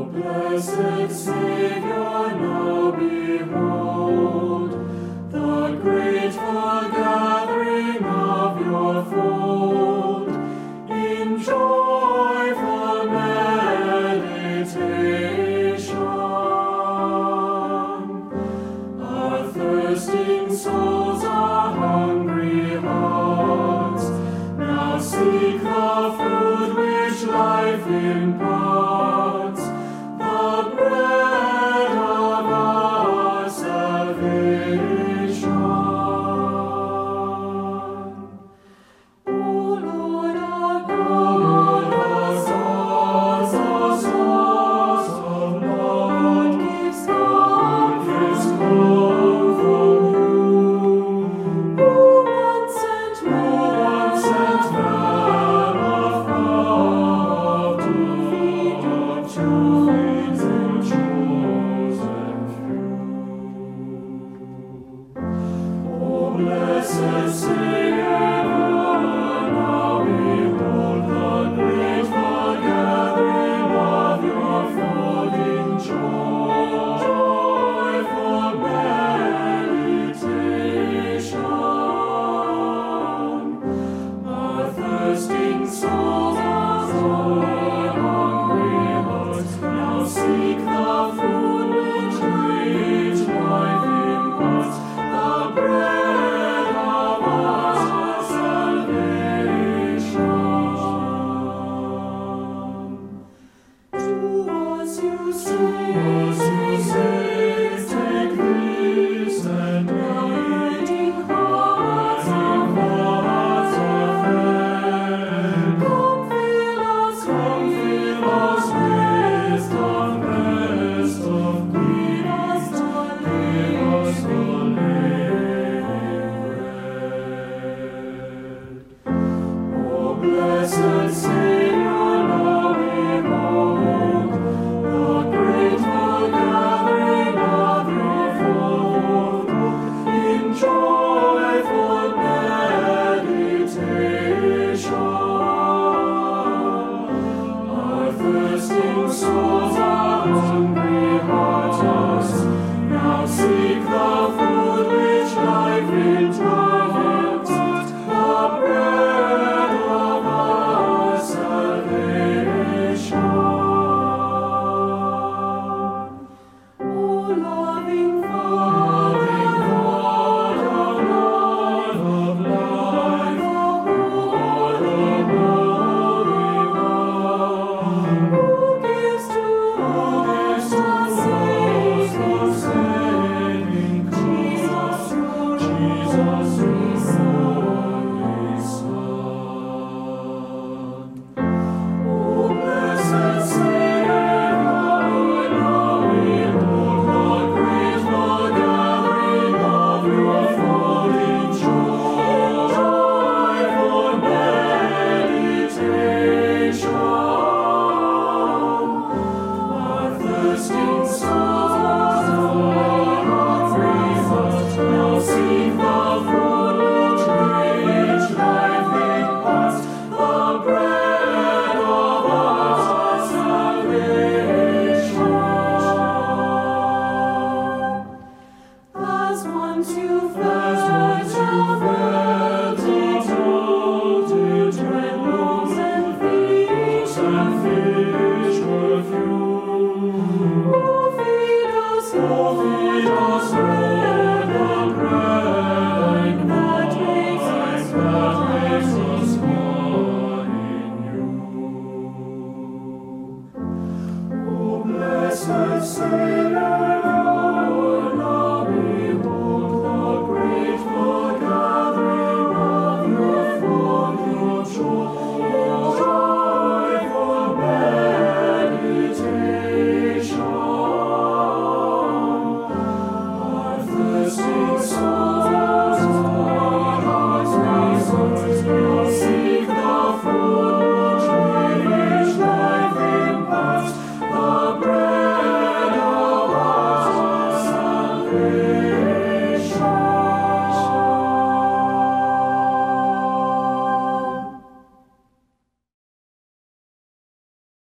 Blessed Savior, now behold the grateful gathering of your fold in joyful meditation. Our thirsting souls, our hungry hearts, now seek the food which life imparts, the bread of our salvation. O Lord our God, our source of love, gives comfort from you. Who once sent man afar to feed your chosen few. O blessed Savior, now behold the grateful gathering of your fold in joyful meditation. Our thirsting souls, our hungry hearts, now seek the food which life imparts, the bread of our salvation. To us you say, take this and eat, hearts of bread. Come fill us wisdom, rest of peace, give us the living bread. O blessed Savior, now behold the grateful gathering of your fold in joyful meditation. Our thirsting souls, our hungry hearts, now seek the food which life imparts, the bread of our salvation. O loving Father, Lord of life, Lord of Holy One, who gives to us the saving Jesus, His Son. O blessed Savior, now behold the grateful gathering of your fold in joyful meditation. Our thirsting souls, our hungry hearts, now seek the food which life imparts, the bread of our salvation. As once you fed multitudes when loaves and fish were few, oh, feed us with the bread that makes us one in you. O blessed Savior,